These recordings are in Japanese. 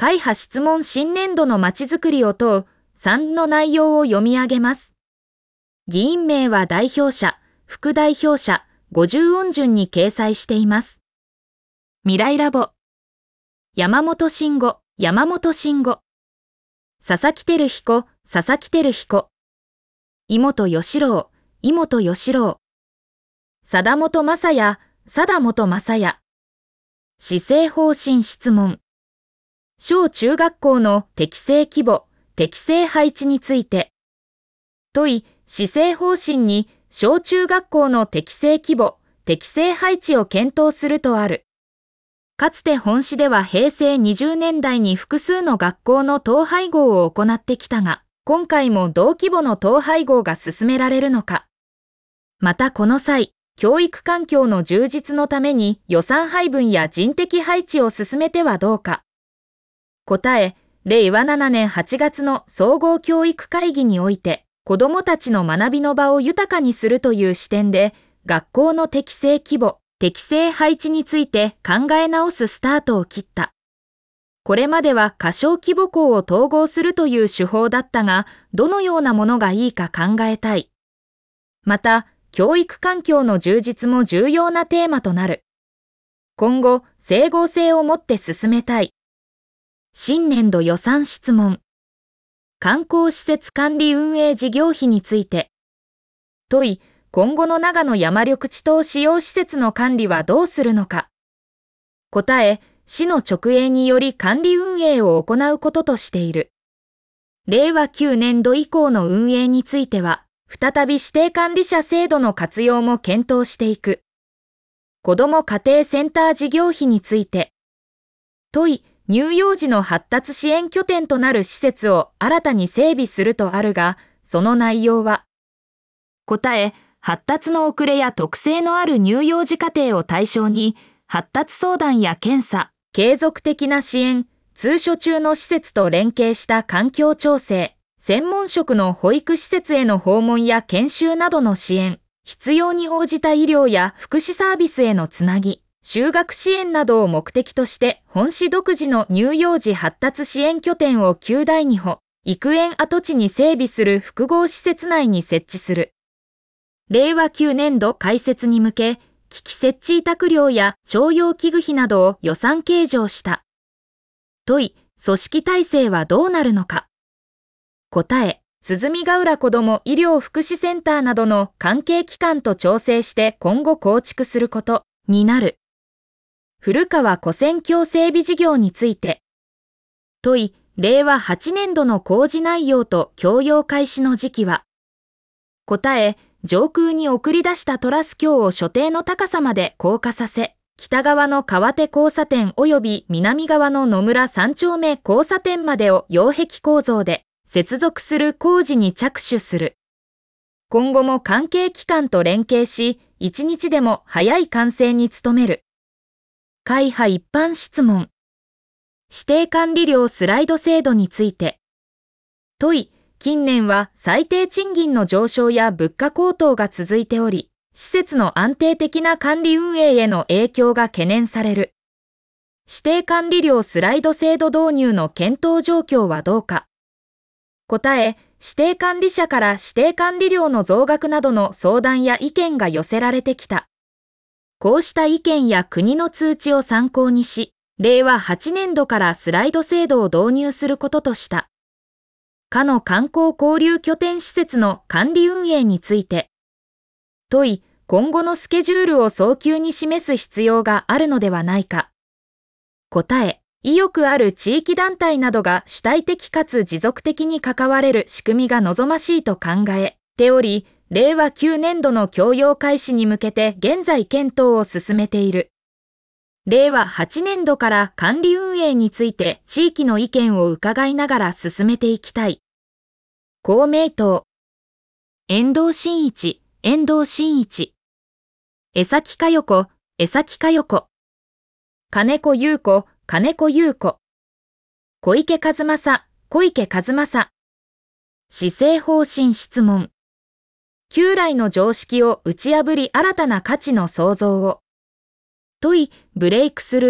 会派質問新年度のまちづくりを問う3の内容を読み上げます。議員名は代表者、副代表者、50音順に掲載しています。未来ラボ。山本慎吾、山本慎吾。佐々木輝彦、佐々木輝彦。井本義郎、井本義郎。貞本正也、貞本正也。施政方針質問。小中学校の適正規模、適正配置について。問い、施政方針に小中学校の適正規模、適正配置を検討するとある。かつて本市では平成20年代に複数の学校の統廃合を行ってきたが、今回も同規模の統廃合が進められるのか。またこの際、教育環境の充実のために予算配分や人的配置を進めてはどうか。答え、令和7年8月の総合教育会議において、子どもたちの学びの場を豊かにするという視点で、学校の適正規模、適正配置について考え直すスタートを切った。これまでは過小規模校を統合するという手法だったが、どのようなものがいいか考えたい。また、教育環境の充実も重要なテーマとなる。今後、整合性を持って進めたい。新年度予算質問。観光施設管理運営事業費について。問い、今後の長野山緑地等使用施設の管理はどうするのか。答え、市の直営により管理運営を行うこととしている。令和9年度以降の運営については、再び指定管理者制度の活用も検討していく。子ども家庭センター事業費について。問い、乳幼児の発達支援拠点となる施設を新たに整備するとあるが、その内容は。答え、発達の遅れや特性のある乳幼児家庭を対象に、発達相談や検査、継続的な支援、通所中の施設と連携した環境調整、専門職の保育施設への訪問や研修などの支援、必要に応じた医療や福祉サービスへのつなぎ、就学支援などを目的として本市独自の乳幼児発達支援拠点を9第2保、育園跡地に整備する複合施設内に設置する。令和9年度開設に向け、機器設置委託料や徴用器具費などを予算計上した。問い、組織体制はどうなるのか。答え、鼓ヶ浦子ども医療福祉センターなどの関係機関と調整して今後構築することになる。古川古線橋整備事業について。問い、令和8年度の工事内容と供用開始の時期は。答え、上空に送り出したトラス橋を所定の高さまで降下させ、北側の川手交差点及び南側の野村3丁目交差点までを擁壁構造で接続する工事に着手する。今後も関係機関と連携し、一日でも早い完成に努める。会派一般質問。指定管理料スライド制度について。問い、近年は最低賃金の上昇や物価高騰が続いており、施設の安定的な管理運営への影響が懸念される。指定管理料スライド制度導入の検討状況はどうか。答え、指定管理者から指定管理料の増額などの相談や意見が寄せられてきた。こうした意見や国の通知を参考にし、令和8年度からスライド制度を導入することとした。かの観光交流拠点施設の管理運営について。問い、今後のスケジュールを早急に示す必要があるのではないか。答え、意欲ある地域団体などが主体的かつ持続的に関われる仕組みが望ましいと考えており、令和9年度の供用開始に向けて現在検討を進めている。令和8年度から管理運営について地域の意見を伺いながら進めていきたい。公明党。遠藤真一、遠藤真一。江崎佳代子、江崎佳代子。金子優子、金子優子。小池和正、小池和正。施政方針質問。旧来の常識を打ち破り新たな価値の創造を。問い、ブレイクスルー、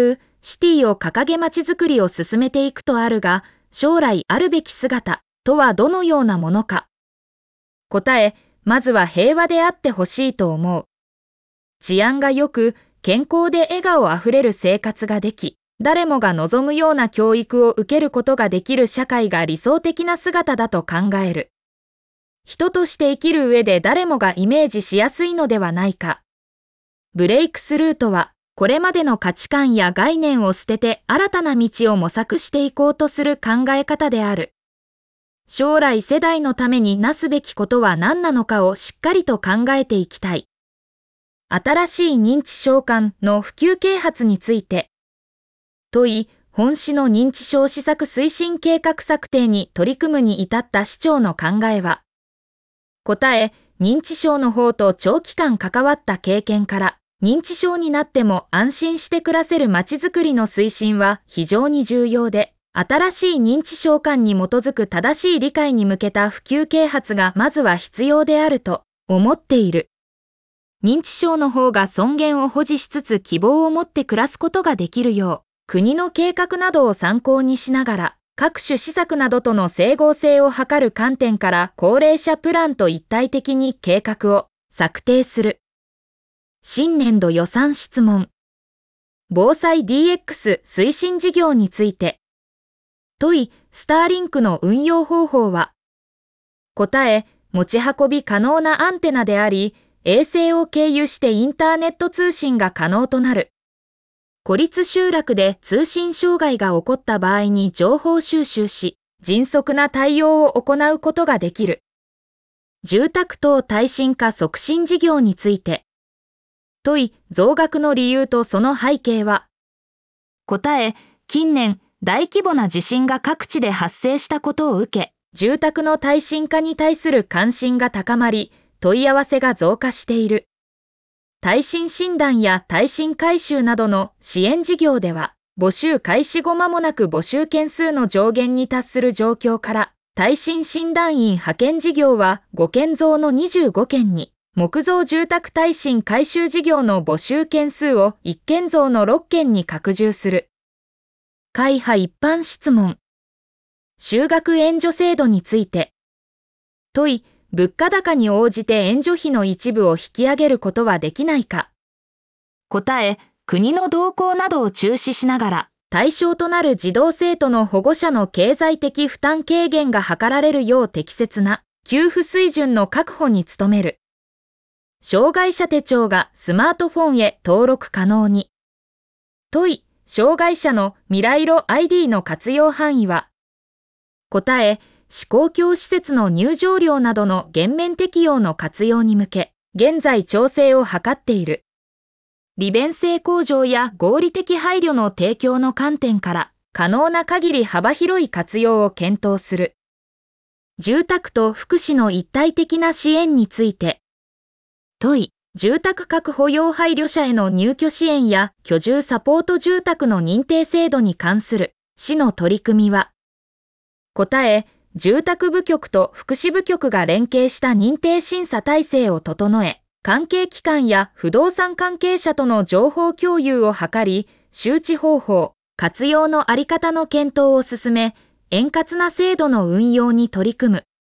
シティを掲げまちづくりを進めていくとあるが、将来あるべき姿とはどのようなものか。答え、まずは平和であってほしいと思う。治安が良く、健康で笑顔あふれる生活ができ、誰もが望むような教育を受けることができる社会が理想的な姿だと考える。人として生きる上で誰もがイメージしやすいのではないか。ブレイクスルーとは、これまでの価値観や概念を捨てて新たな道を模索していこうとする考え方である。将来世代のためになすべきことは何なのかをしっかりと考えていきたい。新しい認知症間の普及啓発について。問い、本市の認知症施策推進計画策定に取り組むに至った市長の考えは。答え、認知症の方と長期間関わった経験から、認知症になっても安心して暮らせるまちづくりの推進は非常に重要で、新しい認知症観に基づく正しい理解に向けた普及啓発がまずは必要であると思っている。認知症の方が尊厳を保持しつつ希望を持って暮らすことができるよう、国の計画などを参考にしながら、各種施策などとの整合性を図る観点から高齢者プランと一体的に計画を策定する。新年度予算質問。防災 DX 推進事業について。問い、スターリンクの運用方法は。答え、持ち運び可能なアンテナであり、衛星を経由してインターネット通信が可能となる。孤立集落で通信障害が起こった場合に情報収集し、迅速な対応を行うことができる。住宅等耐震化促進事業について。問い、増額の理由とその背景は。答え、近年、大規模な地震が各地で発生したことを受け、住宅の耐震化に対する関心が高まり、問い合わせが増加している。耐震診断や耐震改修などの支援事業では、募集開始後間もなく募集件数の上限に達する状況から、耐震診断員派遣事業は5件増の25件に、木造住宅耐震改修事業の募集件数を1件増の6件に拡充する。会派一般質問。就学援助制度について。問い、物価高に応じて援助費の一部を引き上げることはできないか。答え、国の動向などを注視しながら、対象となる児童生徒の保護者の経済的負担軽減が図られるよう適切な給付水準の確保に努める。障害者手帳がスマートフォンへ登録可能に。問い、障害者の未来色 ID の活用範囲は。答え、私公共施設の入場料などの減免適用の活用に向け、現在調整を図っている。利便性向上や合理的配慮の提供の観点から、可能な限り幅広い活用を検討する。住宅と福祉の一体的な支援について。問い、住宅確保要配慮者への入居支援や居住サポート住宅の認定制度に関する市の取り組みは。答え、住宅部局と福祉部局が連携した認定審査体制を整え、関係機関や不動産関係者との情報共有を図り、周知方法、活用のあり方の検討を進め、円滑な制度の運用に取り組む。